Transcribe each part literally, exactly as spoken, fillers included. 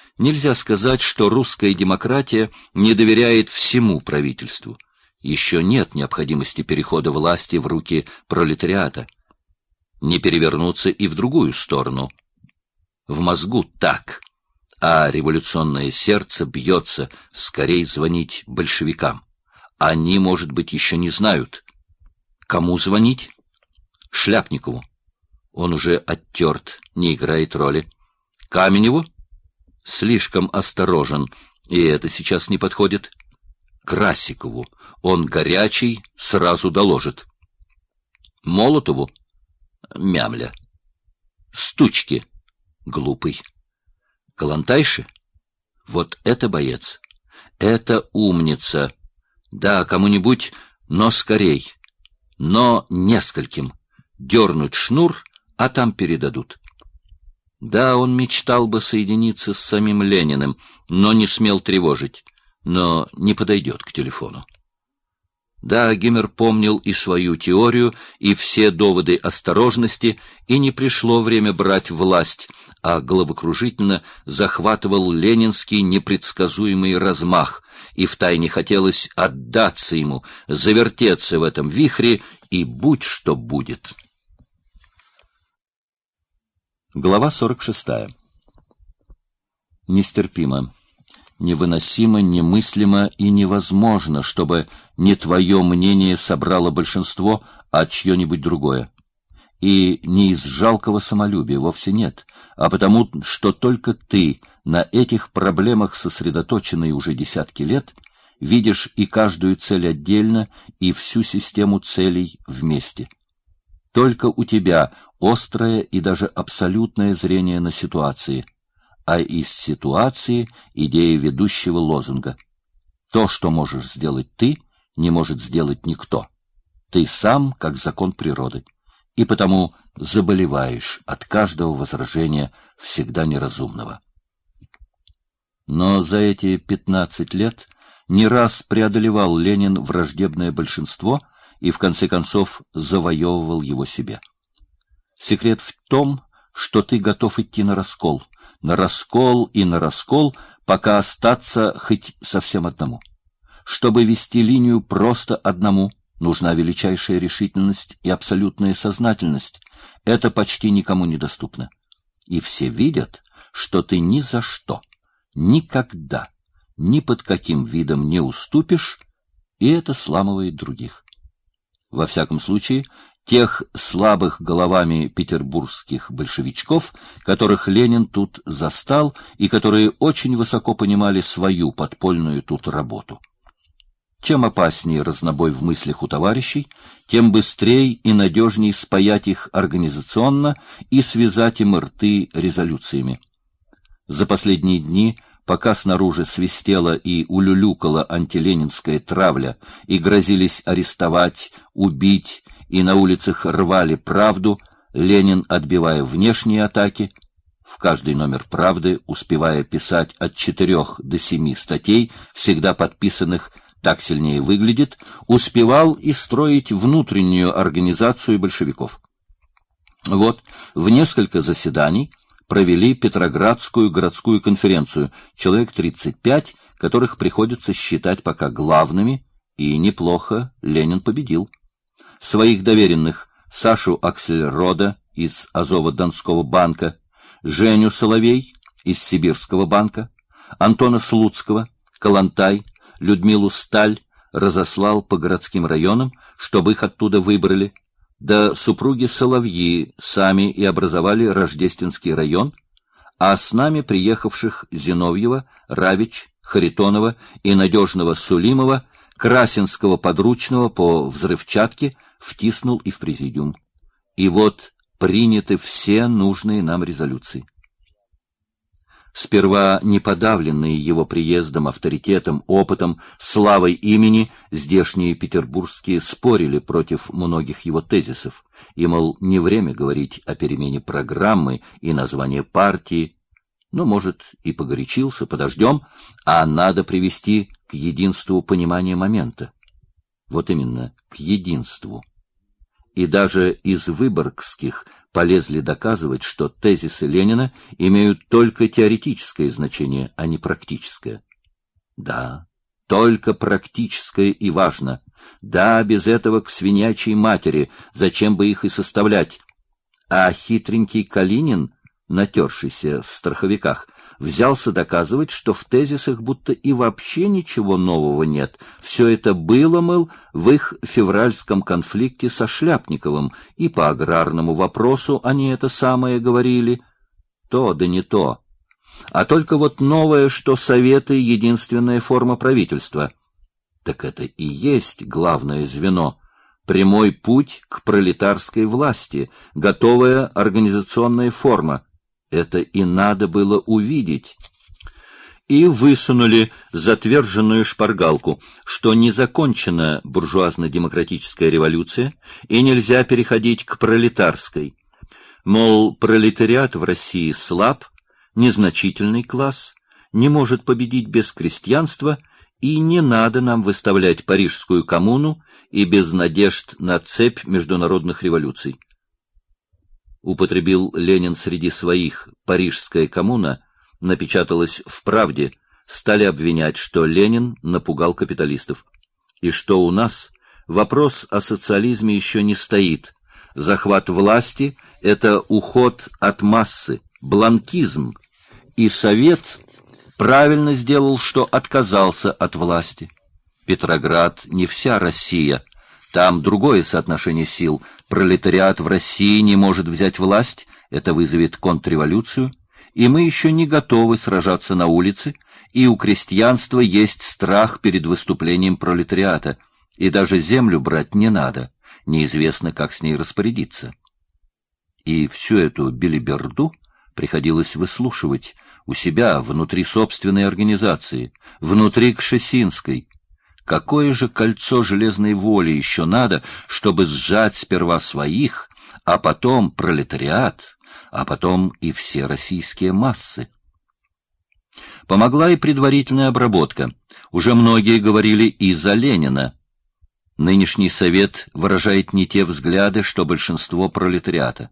Нельзя сказать, что русская демократия не доверяет всему правительству. Еще нет необходимости перехода власти в руки пролетариата. Не перевернуться и в другую сторону. В мозгу так, а революционное сердце бьется скорее звонить большевикам. Они, может быть, еще не знают. Кому звонить? Шляпникову. Он уже оттерт, не играет роли. Каменеву? Слишком осторожен, и это сейчас не подходит. Красикову. Он горячий, сразу доложит. Молотову? Мямля. Стучки. Глупый. Калантайши? Вот это боец. Это умница. Да, кому-нибудь, но скорей. Но нескольким. Дернуть шнур, а там передадут. Да, он мечтал бы соединиться с самим Лениным, но не смел тревожить, но не подойдет к телефону. Да, Гиммер помнил и свою теорию, и все доводы осторожности, и не пришло время брать власть, а головокружительно захватывал ленинский непредсказуемый размах, и втайне хотелось отдаться ему, завертеться в этом вихре, и будь что будет. Глава сорок шестая. Нестерпимо, невыносимо, немыслимо и невозможно, чтобы не твое мнение собрало большинство, а чье-нибудь другое. И не из жалкого самолюбия, вовсе нет, а потому, что только ты на этих проблемах, сосредоточенный уже десятки лет, видишь и каждую цель отдельно, и всю систему целей вместе. Только у тебя острое и даже абсолютное зрение на ситуации, а из ситуации идея ведущего лозунга. То, что можешь сделать ты, не может сделать никто. Ты сам, как закон природы, и потому заболеваешь от каждого возражения всегда неразумного. Но за эти пятнадцать лет не раз преодолевал Ленин враждебное большинство и в конце концов завоевывал его себе. Секрет в том, что ты готов идти на раскол, на раскол и на раскол, пока остаться хоть совсем одному. Чтобы вести линию просто одному, нужна величайшая решительность и абсолютная сознательность. Это почти никому недоступно. И все видят, что ты ни за что, никогда, ни под каким видом не уступишь, и это сламывает других. Во всяком случае, тех слабых головами петербургских большевичков, которых Ленин тут застал и которые очень высоко понимали свою подпольную тут работу. Чем опаснее разнобой в мыслях у товарищей, тем быстрее и надежнее спаять их организационно и связать им рты резолюциями. За последние дни, пока снаружи свистела и улюлюкала антиленинская травля, и грозились арестовать, убить, и на улицах рвали правду, Ленин, отбивая внешние атаки, в каждый номер «Правды» успевая писать от четырех до семи статей, всегда подписанных «Так сильнее выглядит», успевал и строить внутреннюю организацию большевиков. Вот, в несколько заседаний провели Петроградскую городскую конференцию, человек тридцать пять, которых приходится считать пока главными, и неплохо Ленин победил. Своих доверенных Сашу Аксельрода из Азово-Донского банка, Женю Соловей из Сибирского банка, Антона Слуцкого, Калантай, Людмилу Сталь разослал по городским районам, чтобы их оттуда выбрали. Да супруги Соловьи сами и образовали Рождественский район, а с нами приехавших Зиновьева, Равич, Харитонова и надежного Сулимова, Красинского подручного по взрывчатке, втиснул и в президиум. И вот приняты все нужные нам резолюции. Сперва неподавленные его приездом, авторитетом, опытом, славой имени, здешние петербургские спорили против многих его тезисов, и, мол, не время говорить о перемене программы и названия партии, ну, может, и погорячился, подождем, а надо привести к единству понимания момента. Вот именно, к единству. И даже из выборгских полезли доказывать, что тезисы Ленина имеют только теоретическое значение, а не практическое. Да, только практическое и важно. Да, без этого к свинячьей матери, зачем бы их и составлять. А хитренький Калинин, натершийся в страховиках, взялся доказывать, что в тезисах будто и вообще ничего нового нет. Все это было, мол, в их февральском конфликте со Шляпниковым, и по аграрному вопросу они это самое говорили. То да не то. А только вот новое, что Советы — единственная форма правительства. Так это и есть главное звено. Прямой путь к пролетарской власти, готовая организационная форма. Это и надо было увидеть. И высунули затверженную шпаргалку, что не закончена буржуазно-демократическая революция, и нельзя переходить к пролетарской. Мол, пролетариат в России слаб, незначительный класс, не может победить без крестьянства, и не надо нам выставлять Парижскую коммуну и без надежд на цепь международных революций. Употребил Ленин среди своих «Парижская коммуна», напечаталось в «Правде», стали обвинять, что Ленин напугал капиталистов. И что у нас вопрос о социализме еще не стоит. Захват власти — это уход от массы, бланкизм. И Совет правильно сделал, что отказался от власти. Петроград не вся Россия. Там другое соотношение сил. Пролетариат в России не может взять власть, это вызовет контрреволюцию, и мы еще не готовы сражаться на улице, и у крестьянства есть страх перед выступлением пролетариата, и даже землю брать не надо, неизвестно, как с ней распорядиться. И всю эту белиберду приходилось выслушивать у себя, внутри собственной организации, внутри Кшесинской. Какое же кольцо железной воли еще надо, чтобы сжать сперва своих, а потом пролетариат, а потом и все российские массы? Помогла и предварительная обработка. Уже многие говорили и за Ленина. Нынешний Совет выражает не те взгляды, что большинство пролетариата.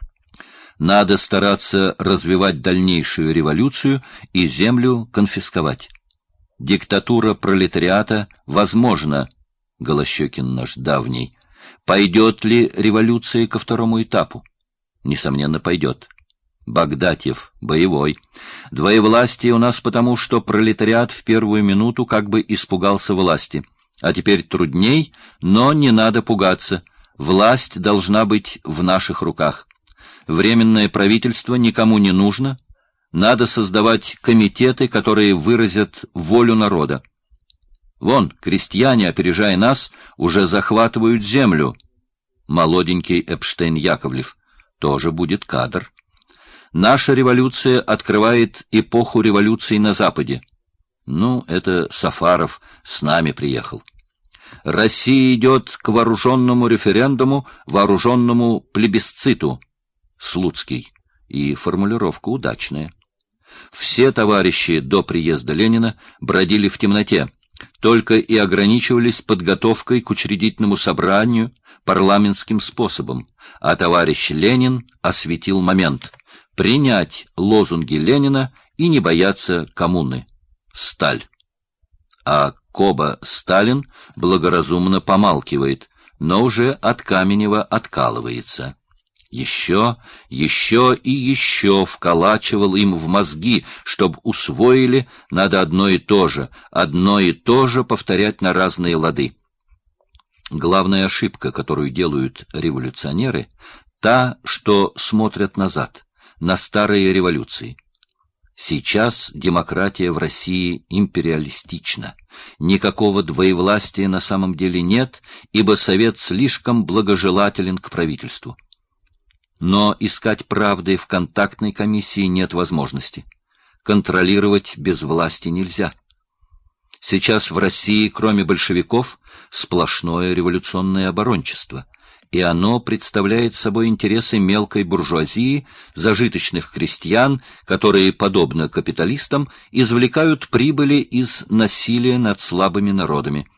Надо стараться развивать дальнейшую революцию и землю конфисковать. Диктатура пролетариата возможна, Голощёкин наш давний. Пойдет ли революция ко второму этапу? Несомненно, пойдет. Багдатьев, боевой. Двоевластие у нас потому, что пролетариат в первую минуту как бы испугался власти. А теперь трудней, но не надо пугаться. Власть должна быть в наших руках. Временное правительство никому не нужно. Надо создавать комитеты, которые выразят волю народа. Вон, крестьяне, опережая нас, уже захватывают землю. Молоденький Эпштейн-Яковлев. Тоже будет кадр. Наша революция открывает эпоху революций на Западе. Ну, это Сафаров с нами приехал. Россия идет к вооруженному референдуму, вооруженному плебисциту. Слуцкий. И формулировка удачная. Все товарищи до приезда Ленина бродили в темноте, только и ограничивались подготовкой к учредительному собранию парламентским способом, а товарищ Ленин осветил момент — принять лозунги Ленина и не бояться коммуны. Сталь. А Коба Сталин благоразумно помалкивает, но уже от Каменева откалывается. Еще, еще и еще вколачивал им в мозги, чтоб усвоили, надо одно и то же, одно и то же повторять на разные лады. Главная ошибка, которую делают революционеры, та, что смотрят назад, на старые революции. Сейчас демократия в России империалистична. Никакого двоевластия на самом деле нет, ибо Совет слишком благожелателен к правительству. Но искать правды в контактной комиссии нет возможности. Контролировать без власти нельзя. Сейчас в России, кроме большевиков, сплошное революционное оборончество, и оно представляет собой интересы мелкой буржуазии, зажиточных крестьян, которые, подобно капиталистам, извлекают прибыли из насилия над слабыми народами.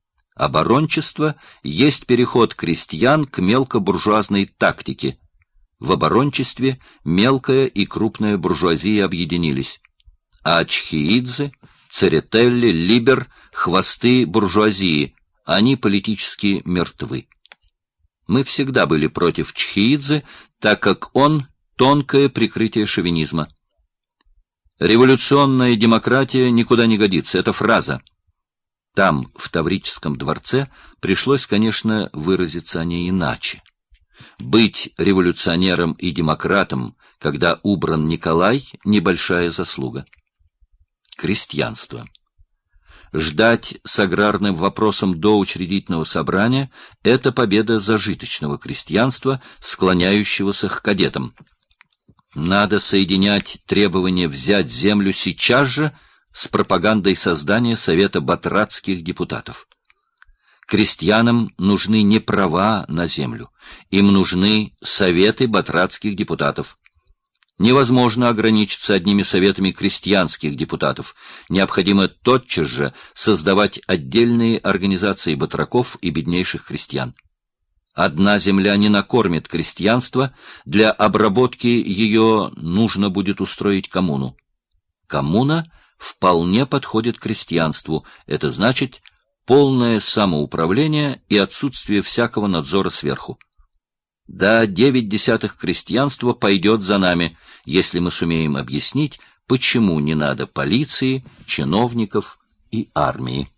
Оборончество есть переход крестьян к мелкобуржуазной тактике. В оборончестве мелкая и крупная буржуазия объединились, а Чхеидзе, Церетели, Либер — хвосты буржуазии, они политически мертвы. Мы всегда были против Чхеидзе, так как он — тонкое прикрытие шовинизма. Революционная демократия никуда не годится, это фраза. Там, в Таврическом дворце, пришлось, конечно, выразиться о ней иначе. Быть революционером и демократом, когда убран Николай, небольшая заслуга. Крестьянство. Ждать с аграрным вопросом до учредительного собрания – это победа зажиточного крестьянства, склоняющегося к кадетам. Надо соединять требование взять землю сейчас же с пропагандой создания Совета батрацких депутатов. Крестьянам нужны не права на землю, им нужны советы батрацких депутатов. Невозможно ограничиться одними советами крестьянских депутатов. Необходимо тотчас же создавать отдельные организации батраков и беднейших крестьян. Одна земля не накормит крестьянство, для обработки ее нужно будет устроить коммуну. Коммуна вполне подходит крестьянству, это значит полное самоуправление и отсутствие всякого надзора сверху. Да, девять десятых крестьянства пойдет за нами, если мы сумеем объяснить, почему не надо полиции, чиновников и армии.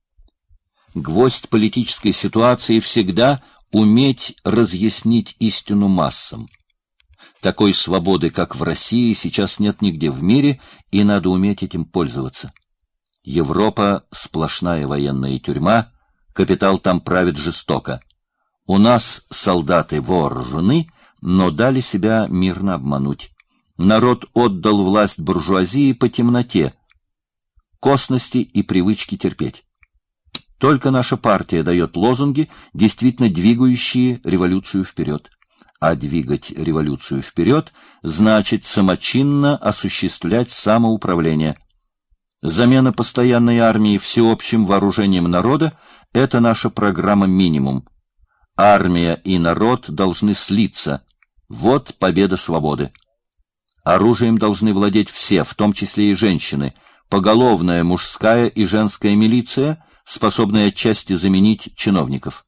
Гвоздь политической ситуации всегда уметь разъяснить истину массам. Такой свободы, как в России, сейчас нет нигде в мире, и надо уметь этим пользоваться. Европа — сплошная военная тюрьма, капитал там правит жестоко. У нас солдаты вооружены, но дали себя мирно обмануть. Народ отдал власть буржуазии по темноте, косности и привычке терпеть. Только наша партия дает лозунги, действительно двигающие революцию вперед. А двигать революцию вперед значит самочинно осуществлять самоуправление. Замена постоянной армии всеобщим вооружением народа – это наша программа минимум. Армия и народ должны слиться. Вот победа свободы. Оружием должны владеть все, в том числе и женщины. Поголовная мужская и женская милиция, способная отчасти заменить чиновников.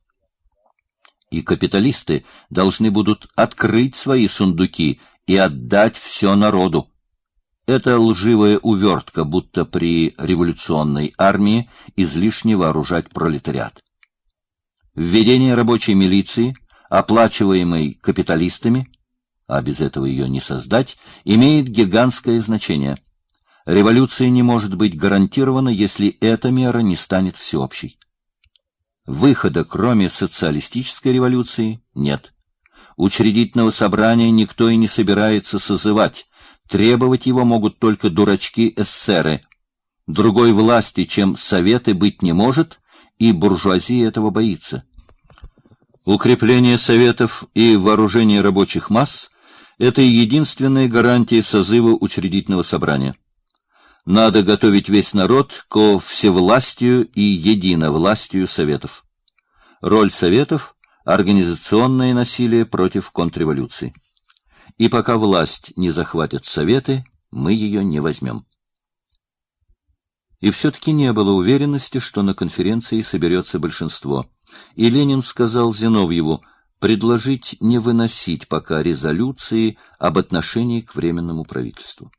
И капиталисты должны будут открыть свои сундуки и отдать все народу. Это лживая увертка, будто при революционной армии излишне вооружать пролетариат. Введение рабочей милиции, оплачиваемой капиталистами, а без этого ее не создать, имеет гигантское значение. Революция не может быть гарантирована, если эта мера не станет всеобщей. Выхода, кроме социалистической революции, нет. Учредительного собрания никто и не собирается созывать. Требовать его могут только дурачки-эсеры. Другой власти, чем советы, быть не может, и буржуазия этого боится. Укрепление советов и вооружение рабочих масс – это единственная гарантия созыва учредительного собрания. Надо готовить весь народ ко всевластию и единовластию советов. Роль советов – организационное насилие против контрреволюции. И пока власть не захватит советы, мы ее не возьмем. И все-таки не было уверенности, что на конференции соберется большинство. И Ленин сказал Зиновьеву предложить не выносить пока резолюции об отношении к Временному правительству.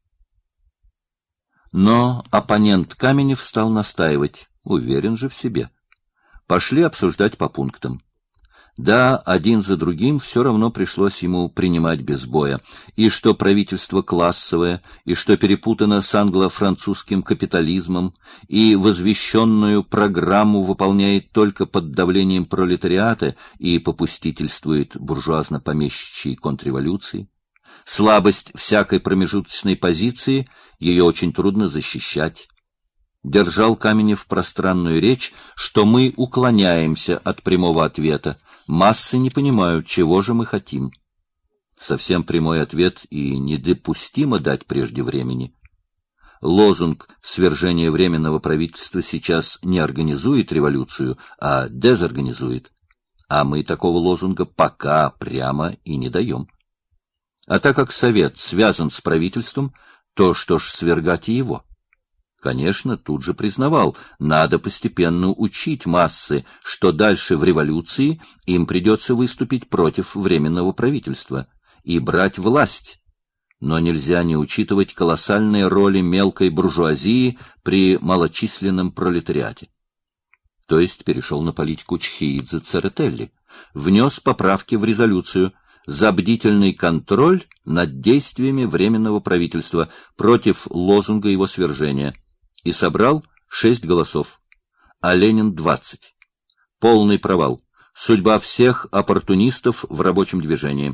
Но оппонент Каменев стал настаивать, уверен же в себе. Пошли обсуждать по пунктам. Да, один за другим все равно пришлось ему принимать без боя. И что правительство классовое, и что перепутано с англо-французским капитализмом, и возвещенную программу выполняет только под давлением пролетариата и попустительствует буржуазно-помещичьей контрреволюции. Слабость всякой промежуточной позиции, ее очень трудно защищать. Держал Каменев пространную речь, что мы уклоняемся от прямого ответа. Массы не понимают, чего же мы хотим. Совсем прямой ответ и недопустимо дать прежде времени. Лозунг свержения Временного правительства сейчас не организует революцию, а дезорганизует. А мы такого лозунга пока прямо и не даем. А так как Совет связан с правительством, то что ж свергать его? Конечно, тут же признавал, надо постепенно учить массы, что дальше в революции им придется выступить против Временного правительства и брать власть. Но нельзя не учитывать колоссальные роли мелкой буржуазии при малочисленном пролетариате. То есть перешел на политику Чхеидзе-Церетели, внес поправки в резолюцию за бдительный контроль над действиями Временного правительства против лозунга его свержения и собрал шесть голосов, а Ленин — двадцать. Полный провал. Судьба всех оппортунистов в рабочем движении.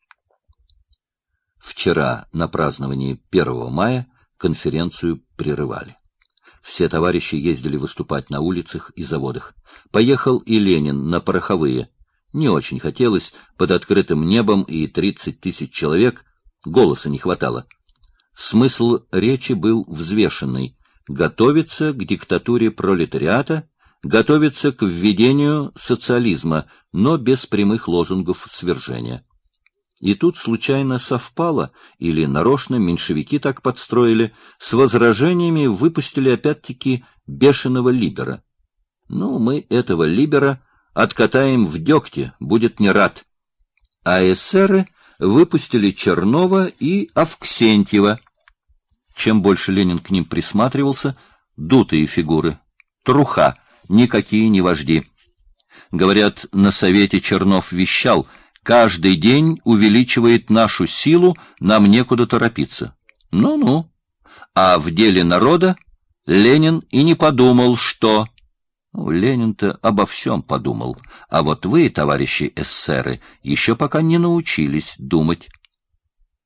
Вчера на праздновании первого мая конференцию прерывали. Все товарищи ездили выступать на улицах и заводах. Поехал и Ленин на пороховые. Не очень хотелось, под открытым небом и тридцать тысяч человек, голоса не хватало. Смысл речи был взвешенный: готовиться к диктатуре пролетариата, готовиться к введению социализма, но без прямых лозунгов свержения. И тут случайно совпало, или нарочно меньшевики так подстроили, с возражениями выпустили опять-таки бешеного либера. Ну, мы этого либера откатаем в дегте, будет не рад. А эсеры выпустили Чернова и Авксентьева. Чем больше Ленин к ним присматривался, дутые фигуры, труха, никакие не вожди. Говорят, на совете Чернов вещал: каждый день увеличивает нашу силу, нам некуда торопиться. Ну-ну. А в деле народа Ленин и не подумал, что... Ну, Ленин-то обо всем подумал. А вот вы, товарищи эсеры, еще пока не научились думать.